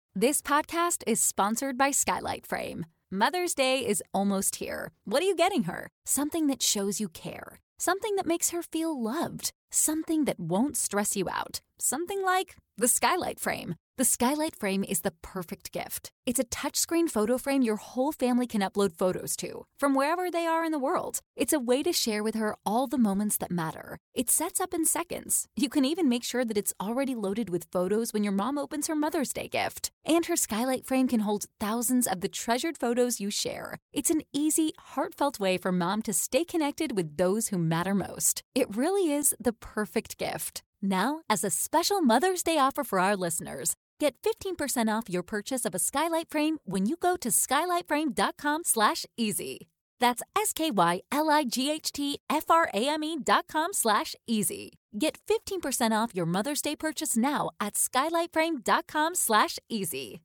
This podcast is sponsored by Skylight Frame. Mother's Day is almost here. What are you getting her? Something that shows you care. Something that makes her feel loved. Something that won't stress you out. Something like the Skylight Frame. The Skylight Frame is the perfect gift. It's a touchscreen photo frame your whole family can upload photos to, from wherever they are in the world. It's a way to share with her all the moments that matter. It sets up in seconds. You can even make sure that it's already loaded with photos when your mom opens her Mother's Day gift. And her Skylight Frame can hold thousands of the treasured photos you share. It's an easy, heartfelt way for mom to stay connected with those who matter most. It really is the perfect gift. Now, as a special Mother's Day offer for our listeners, get 15% off your purchase of a Skylight Frame when you go to skylightframe.com/easy. That's SKYLIGHTFRAME.com/easy. Get 15% off your Mother's Day purchase now at skylightframe.com/easy.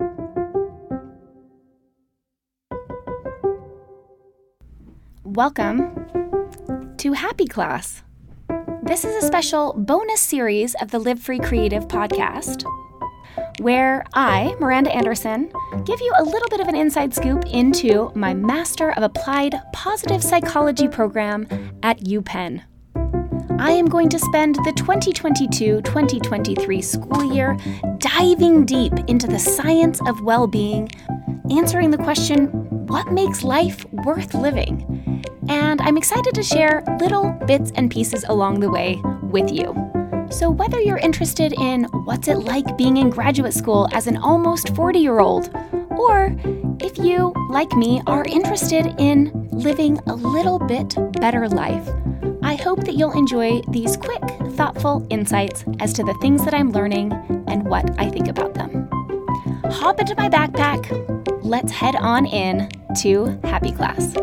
Welcome to Happy Class. This is a special bonus series of the Live Free Creative podcast, where I, Miranda Anderson, give you a little bit of an inside scoop into my Master of Applied Positive Psychology program at UPenn. I am going to spend the 2022-2023 school year diving deep into the science of well-being, answering the question, what makes life worth living? And I'm excited to share little bits and pieces along the way with you. So whether you're interested in what's it like being in graduate school as an almost 40-year-old, or if you, like me, are interested in living a little bit better life, I hope that you'll enjoy these quick, thoughtful insights as to the things that I'm learning and what I think about them. Hop into my backpack. Let's head on in to Happy Class.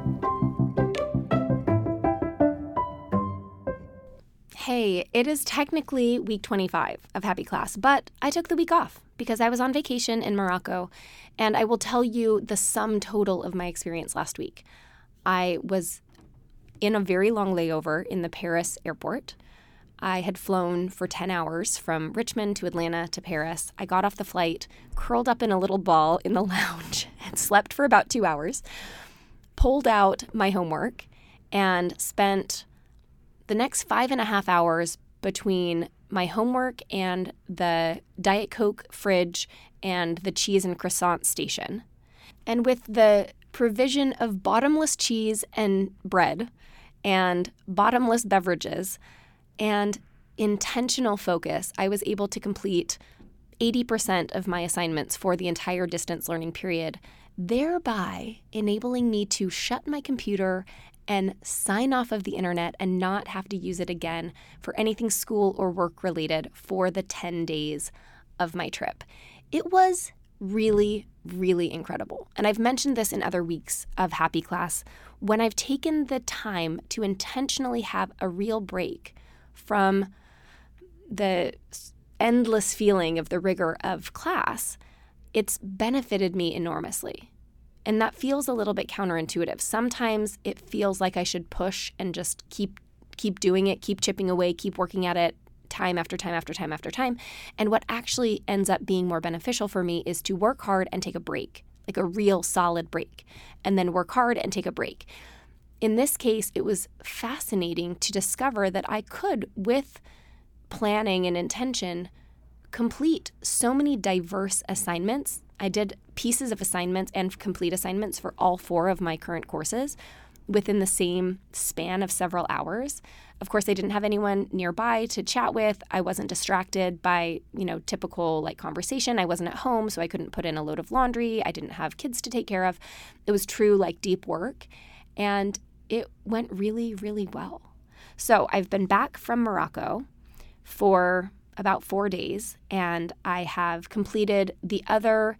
Hey, it is technically week 25 of Happy Class, but I took the week off because I was on vacation in Morocco, and I will tell you the sum total of my experience last week. I was in a very long layover in the Paris airport. I had flown for 10 hours from Richmond to Atlanta to Paris. I got off the flight, curled up in a little ball in the lounge, and slept for about 2 hours, pulled out my homework, and spent the next 5.5 hours between my homework and the Diet Coke fridge and the cheese and croissant station. And with the provision of bottomless cheese and bread and bottomless beverages and intentional focus, I was able to complete 80% of my assignments for the entire distance learning period, thereby enabling me to shut my computer and sign off of the internet and not have to use it again for anything school or work related for the 10 days of my trip. It was really, really incredible. And I've mentioned this in other weeks of Happy Class. When I've taken the time to intentionally have a real break from the endless feeling of the rigor of class, it's benefited me enormously. And that feels a little bit counterintuitive. Sometimes it feels like I should push and just keep doing it, keep chipping away, keep working at it time after time after time after time. And what actually ends up being more beneficial for me is to work hard and take a break, like a real solid break, and then work hard and take a break. In this case, it was fascinating to discover that I could, with planning and intention, complete so many diverse assignments. I did pieces of assignments and complete assignments for all 4 of my current courses within the same span of several hours. Of course, I didn't have anyone nearby to chat with. I wasn't distracted by, typical conversation. I wasn't at home, so I couldn't put in a load of laundry. I didn't have kids to take care of. It was true, deep work. And it went really, really well. So I've been back from Morocco for about 4 days, and I have completed the other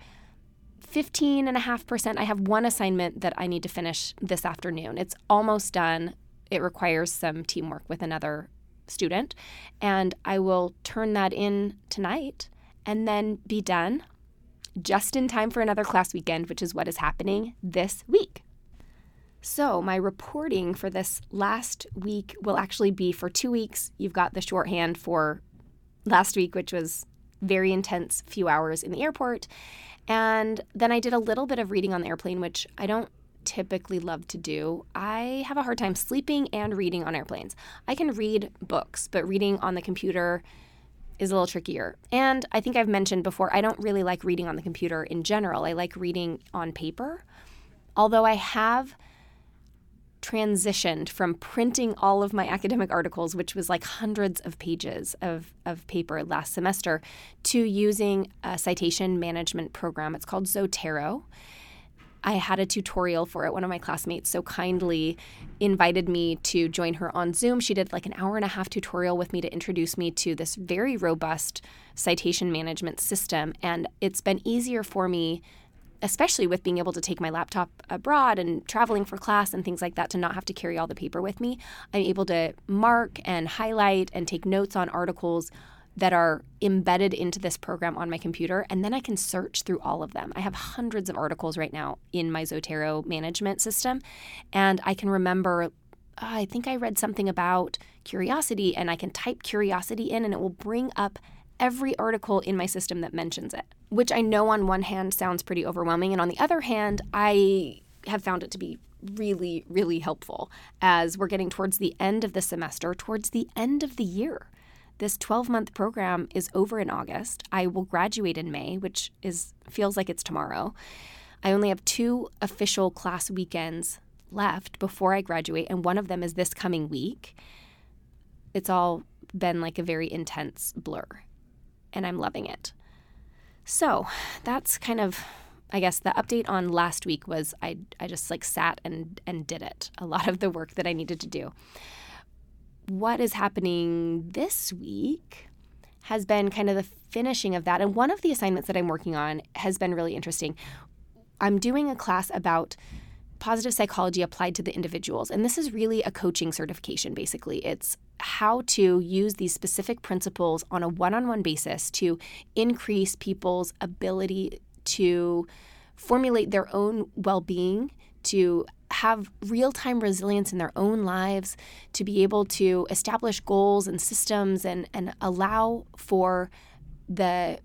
15.5%. I have one assignment that I need to finish this afternoon. It's almost done. It requires some teamwork with another student, and I will turn that in tonight and then be done just in time for another class weekend, which is what is happening this week. So my reporting for this last week will actually be for 2 weeks. You've got the shorthand for last week, which was very intense few hours in the airport. And then I did a little bit of reading on the airplane, which I don't typically love to do. I have a hard time sleeping and reading on airplanes. I can read books, but reading on the computer is a little trickier. And I think I've mentioned before, I don't really like reading on the computer in general. I like reading on paper. Although I have transitioned from printing all of my academic articles, which was like hundreds of pages of paper last semester, to using a citation management program. It's called Zotero. I had a tutorial for it. One of my classmates so kindly invited me to join her on Zoom. She did like an 1.5-hour tutorial with me to introduce me to this very robust citation management system. And it's been easier for me, especially with being able to take my laptop abroad and traveling for class and things like that, to not have to carry all the paper with me. I'm able to mark and highlight and take notes on articles that are embedded into this program on my computer, and then I can search through all of them. I have hundreds of articles right now in my Zotero management system, and I can remember, I think I read something about curiosity, and I can type curiosity in, and it will bring up every article in my system that mentions it, which I know on one hand sounds pretty overwhelming, and on the other hand, I have found it to be really, really helpful as we're getting towards the end of the semester, towards the end of the year. This 12-month program is over in August. I will graduate in May, which feels like it's tomorrow. I only have 2 official class weekends left before I graduate, and one of them is this coming week. It's all been like a very intense blur, and I'm loving it. So that's kind of, I guess, the update on last week was I just like sat and did it, a lot of the work that I needed to do. What is happening this week has been kind of the finishing of that. And one of the assignments that I'm working on has been really interesting. I'm doing a class about positive psychology applied to the individuals. And this is really a coaching certification, basically. It's how to use these specific principles on a one-on-one basis to increase people's ability to formulate their own well-being, to have real-time resilience in their own lives, to be able to establish goals and systems and allow for the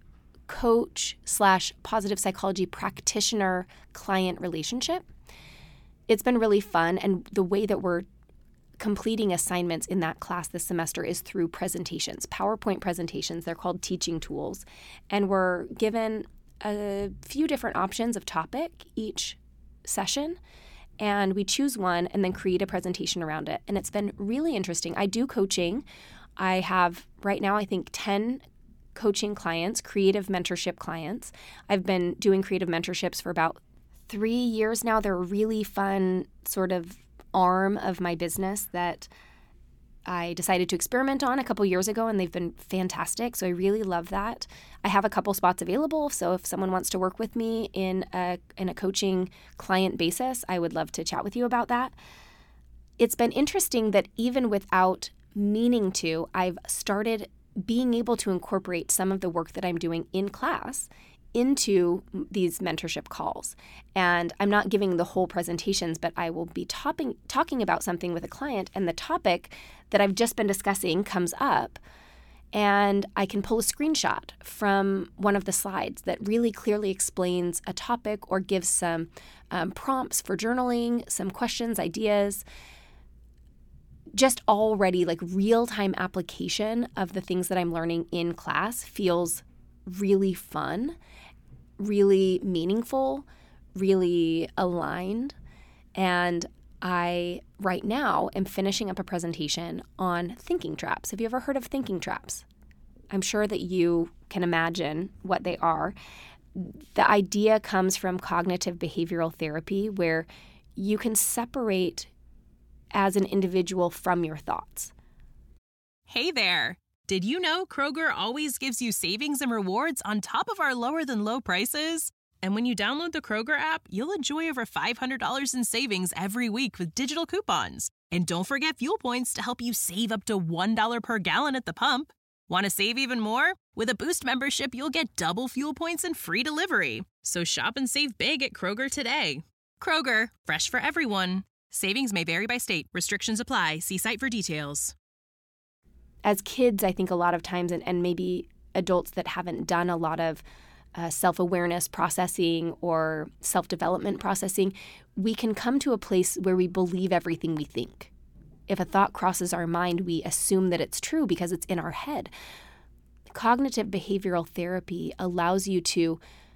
coach/positive psychology practitioner client relationship. It's been really fun, and the way that we're completing assignments in that class this semester is through presentations, PowerPoint presentations. They're called teaching tools, and we're given a few different options of topic each session, and we choose one and then create a presentation around it. And it's been really interesting. I do coaching. I have right now, I think, 10 coaching clients, creative mentorship clients. I've been doing creative mentorships for about 3 years now. They're a really fun sort of arm of my business that I decided to experiment on a couple years ago, and they've been fantastic. So I really love that. I have a couple spots available. So if someone wants to work with me in a coaching client basis, I would love to chat with you about that. It's been interesting that even without meaning to, I've started being able to incorporate some of the work that I'm doing in class into these mentorship calls. And I'm not giving the whole presentations, but I will be talking about something with a client, and the topic that I've just been discussing comes up, and I can pull a screenshot from one of the slides that really clearly explains a topic or gives some prompts for journaling, some questions, ideas. Just already like real-time application of the things that I'm learning in class feels really fun, really meaningful, really aligned. And I, right now, am finishing up a presentation on thinking traps. Have you ever heard of thinking traps? I'm sure that you can imagine what they are. The idea comes from cognitive behavioral therapy, where you can separate as an individual from your thoughts. Hey there! Did you know Kroger always gives you savings and rewards on top of our lower-than-low prices? And when you download the Kroger app, you'll enjoy over $500 in savings every week with digital coupons. And don't forget fuel points to help you save up to $1 per gallon at the pump. Want to save even more? With a Boost membership, you'll get double fuel points and free delivery. So shop and save big at Kroger today. Kroger, fresh for everyone. Savings may vary by state. Restrictions apply. See site for details. As kids, I think a lot of times, and maybe adults that haven't done a lot of self-awareness processing or self-development processing, we can come to a place where we believe everything we think. If a thought crosses our mind, we assume that it's true because it's in our head. Cognitive behavioral therapy allows you to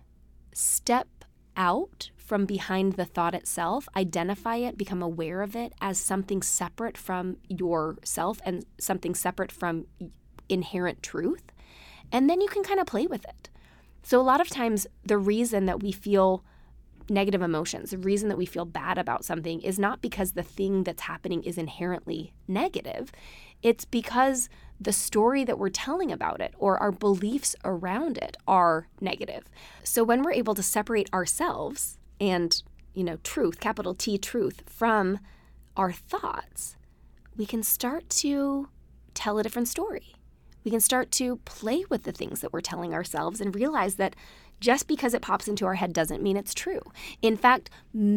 step out from behind the thought itself, identify it, become aware of it as something separate from yourself and something separate from inherent truth. And then you can kind of play with it. So a lot of times the reason that we feel negative emotions, the reason that we feel bad about something is not because the thing that's happening is inherently negative. It's because the story that we're telling about it or our beliefs around it are negative. So when we're able to separate ourselves and, truth, capital T truth, from our thoughts, we can start to tell a different story. We can start to play with the things that we're telling ourselves and realize that just because it pops into our head doesn't mean it's true. In fact,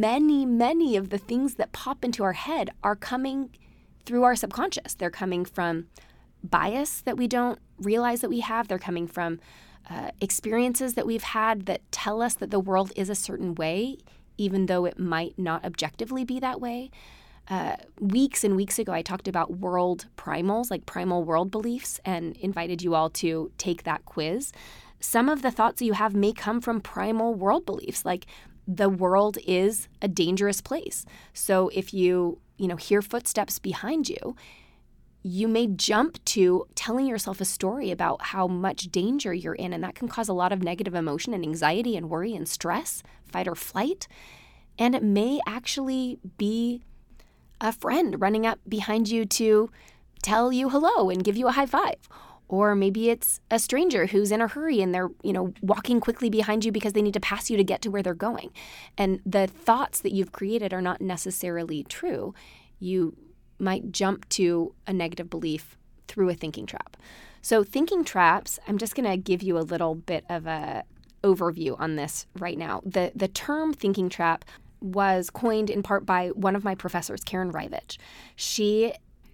many of the things that pop into our head are coming through our subconscious. They're coming from bias that we don't realize that we have. They're coming from experiences that we've had that tell us that the world is a certain way, even though it might not objectively be that way. Weeks and weeks ago, I talked about world primals, like primal world beliefs, and invited you all to take that quiz. Some of the thoughts that you have may come from primal world beliefs, like the world is a dangerous place. So if you hear footsteps behind you, you may jump to telling yourself a story about how much danger you're in, and that can cause a lot of negative emotion and anxiety and worry and stress, fight or flight. And it may actually be a friend running up behind you to tell you hello and give you a high five. Or maybe it's a stranger who's in a hurry and they're, walking quickly behind you because they need to pass you to get to where they're going. And the thoughts that you've created are not necessarily true. You might jump to a negative belief through a thinking trap. So thinking traps, I'm just going to give you a little bit of a overview on this right now. The term thinking trap was coined in part by one of my professors, Karen Rivich. She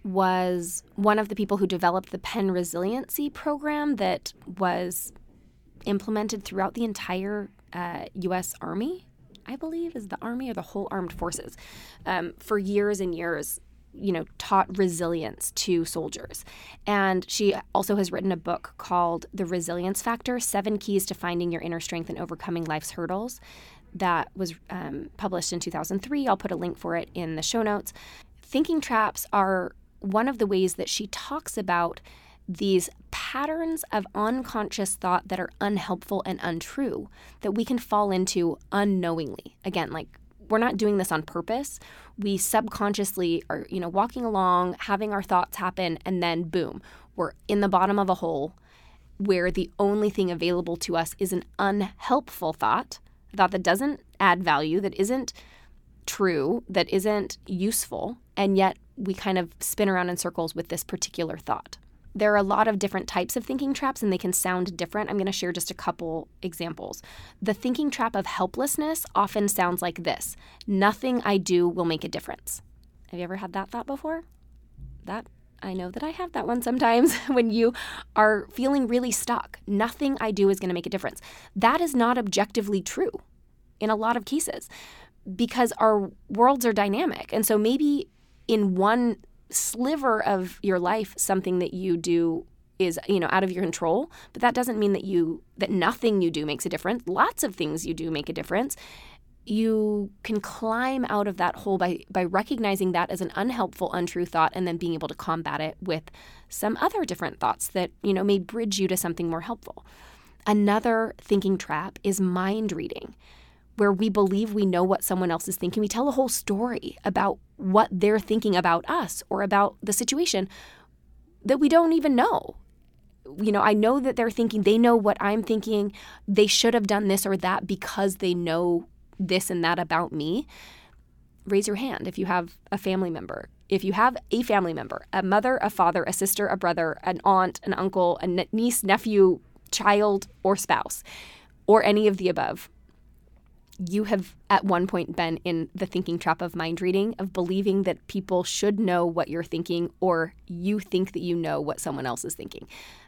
was one of the people who developed the Penn Resiliency program that was implemented throughout the entire U.S. Army, I believe, is the Army or the whole armed forces, for years and years, taught resilience to soldiers. And she also has written a book called The Resilience Factor, 7 Keys to Finding Your Inner Strength and Overcoming Life's Hurdles. That was published in 2003. I'll put a link for it in the show notes. Thinking traps are one of the ways that she talks about these patterns of unconscious thought that are unhelpful and untrue that we can fall into unknowingly. Again, like we're not doing this on purpose. We subconsciously are, walking along, having our thoughts happen, and then boom, we're in the bottom of a hole where the only thing available to us is an unhelpful thought, a thought that doesn't add value, that isn't true, that isn't useful, and yet we kind of spin around in circles with this particular thought. There are a lot of different types of thinking traps, and they can sound different. I'm going to share just a couple examples. The thinking trap of helplessness often sounds like this: nothing I do will make a difference. Have you ever had that thought before? I know that I have that one sometimes when you are feeling really stuck. Nothing I do is going to make a difference. That is not objectively true in a lot of cases because our worlds are dynamic. And so maybe in one sliver of your life, something that you do is, out of your control, but that doesn't mean that nothing you do makes a difference. Lots of things you do make a difference. You can climb out of that hole by recognizing that as an unhelpful, untrue thought and then being able to combat it with some other different thoughts that, may bridge you to something more helpful. Another thinking trap is mind reading, where we believe we know what someone else is thinking. We tell a whole story about what they're thinking about us or about the situation that we don't even know. I know that they're thinking, they know what I'm thinking. They should have done this or that because they know this and that about me. Raise your hand if you have a family member. If you have a family member, a mother, a father, a sister, a brother, an aunt, an uncle, a niece, nephew, child, or spouse, or any of the above, you have at one point been in the thinking trap of mind reading, of believing that people should know what you're thinking or you think that you know what someone else is thinking.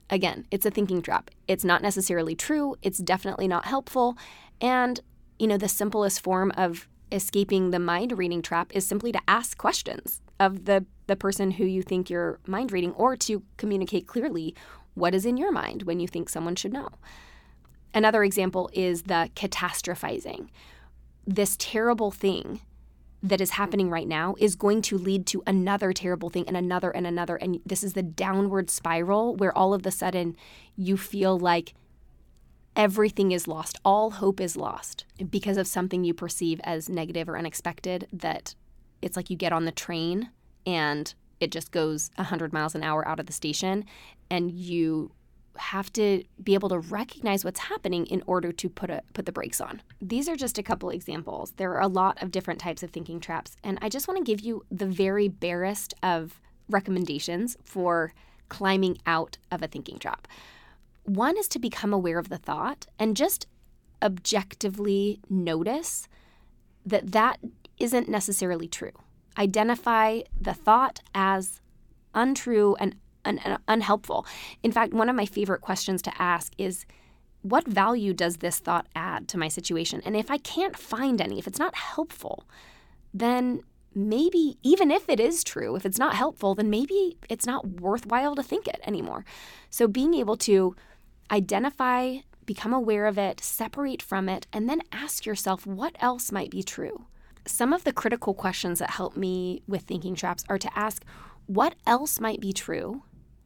Again, it's a thinking trap. It's not necessarily true. It's definitely not helpful. And, the simplest form of escaping the mind reading trap is simply to ask questions of the person who you think you're mind reading, or to communicate clearly what is in your mind when you think someone should know. Another example is the catastrophizing. This terrible thing that is happening right now is going to lead to another terrible thing and another and another. And this is the downward spiral where all of a sudden you feel like everything is lost. All hope is lost because of something you perceive as negative or unexpected, that it's like you get on the train and it just goes 100 miles an hour out of the station, and you have to be able to recognize what's happening in order to put the brakes on. These are just a couple examples. There are a lot of different types of thinking traps, and I just want to give you the very barest of recommendations for climbing out of a thinking trap. One is to become aware of the thought and just objectively notice that isn't necessarily true. Identify the thought as untrue and unhelpful. In fact, one of my favorite questions to ask is, what value does this thought add to my situation? And if I can't find any, if it's not helpful, then maybe, even if it is true, if it's not helpful, then maybe it's not worthwhile to think it anymore. So being able to identify, become aware of it, separate from it, and then ask yourself what else might be true. Some of the critical questions that help me with thinking traps are to ask, what else might be true?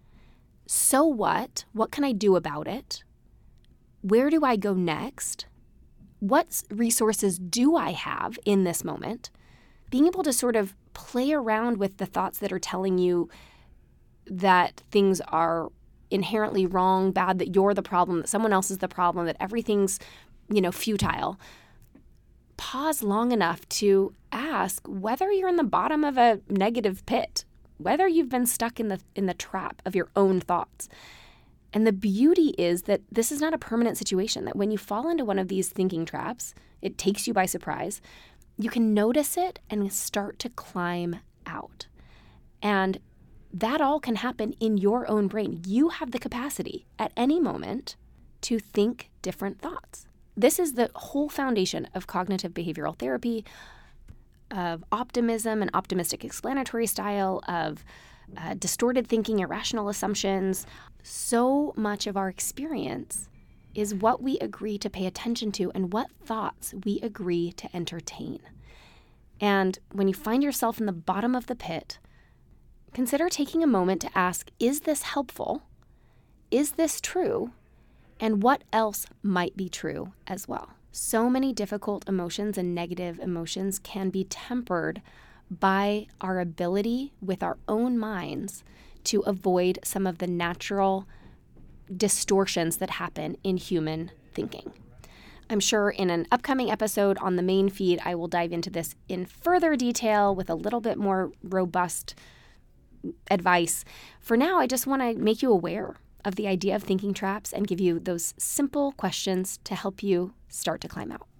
So what? What can I do about it? Where do I go next? What resources do I have in this moment? Being able to sort of play around with the thoughts that are telling you that things are inherently wrong, bad, that you're the problem, that someone else is the problem, that everything's, futile. Pause long enough to ask whether you're in the bottom of a negative pit, whether you've been stuck in the trap of your own thoughts. And the beauty is that this is not a permanent situation, that when you fall into one of these thinking traps, it takes you by surprise. You can notice it and start to climb out. And that all can happen in your own brain. You have the capacity at any moment to think different thoughts. This is the whole foundation of cognitive behavioral therapy, of optimism and optimistic explanatory style, of distorted thinking, irrational assumptions. So much of our experience is what we agree to pay attention to and what thoughts we agree to entertain. And when you find yourself in the bottom of the pit, consider taking a moment to ask, is this helpful? Is this true? And what else might be true as well? So many difficult emotions and negative emotions can be tempered by our ability with our own minds to avoid some of the natural distortions that happen in human thinking. I'm sure in an upcoming episode on the main feed, I will dive into this in further detail with a little bit more robust advice. For now, I just want to make you aware of the idea of thinking traps and give you those simple questions to help you start to climb out.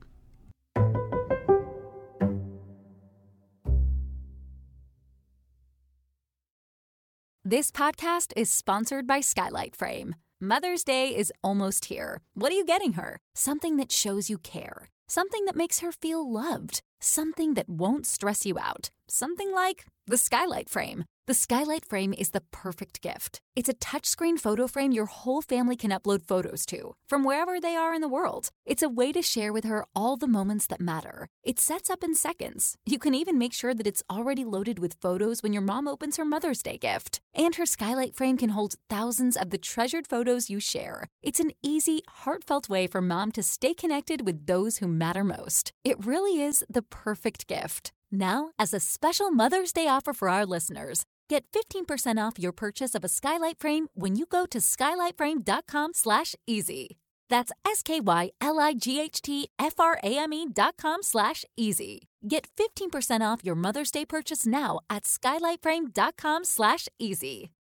This podcast is sponsored by Skylight Frame. Mother's Day is almost here. What are you getting her? Something that shows you care. Something that makes her feel loved. Something that won't stress you out. Something like the Skylight Frame. The Skylight Frame is the perfect gift. It's a touchscreen photo frame your whole family can upload photos to, from wherever they are in the world. It's a way to share with her all the moments that matter. It sets up in seconds. You can even make sure that it's already loaded with photos when your mom opens her Mother's Day gift. And her Skylight Frame can hold thousands of the treasured photos you share. It's an easy, heartfelt way for mom to stay connected with those who matter most. It really is the perfect gift. Now, as a special Mother's Day offer for our listeners, get 15% off your purchase of a Skylight Frame when you go to skylightframe.com/easy. That's SKYLIGHTFRAME.com/easy. Get 15% off your Mother's Day purchase now at skylightframe.com/easy.